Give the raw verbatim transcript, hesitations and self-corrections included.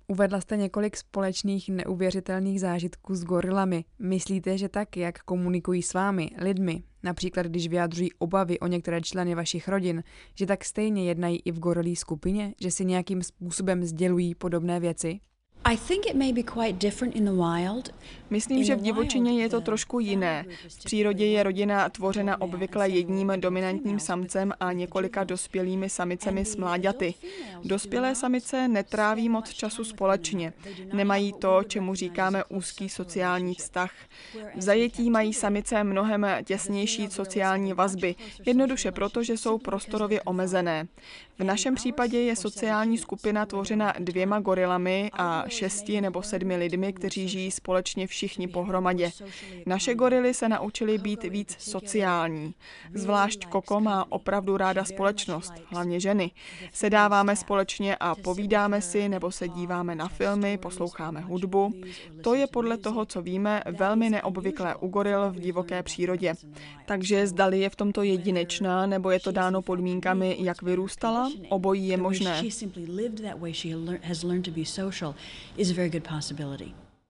Uvedla jste několik společných neuvěřitelných zážitků s gorilami. Myslíte, že tak, jak komunikují s vámi, lidmi, například když vyjadřují obavy o některé členy vašich rodin, že tak stejně jednají i v gorilí skupině, že si nějakým způsobem sdělují podobné věci? Myslím, že v divočině je to trošku jiné. V přírodě je rodina tvořena obvykle jedním dominantním samcem a několika dospělými samicemi s mláďaty. Dospělé samice netráví moc času společně. Nemají to, čemu říkáme úzký sociální vztah. V zajetí mají samice mnohem těsnější sociální vazby, jednoduše proto, že jsou prostorově omezené. V našem případě je sociální skupina tvořena dvěma gorilami a šesti nebo sedmi lidmi, kteří žijí společně všichni pohromadě. Naše gorily se naučily být víc sociální. Zvlášť Koko má opravdu ráda společnost, hlavně ženy. Sedáváme společně a povídáme si nebo se díváme na filmy, posloucháme hudbu. To je podle toho, co víme, velmi neobvyklé u goril v divoké přírodě. Takže zdali je v tomto jedinečná nebo je to dáno podmínkami, jak vyrůstala, obojí je možné. is a very good possibility.